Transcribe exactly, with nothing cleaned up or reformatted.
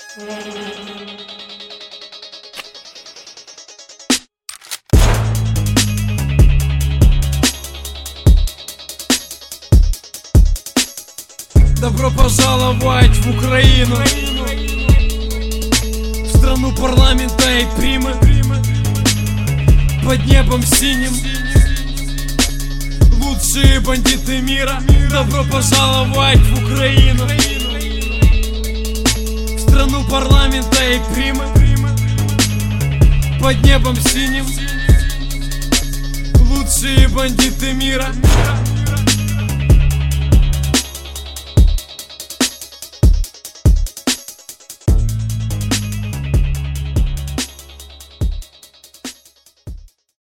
Добро пожаловать в Украину, в страну парламента и примы, под небом синим, лучшие бандиты мира. Добро пожаловать в Украину, в страну парламента и примы, под небом синим, лучшие бандиты мира.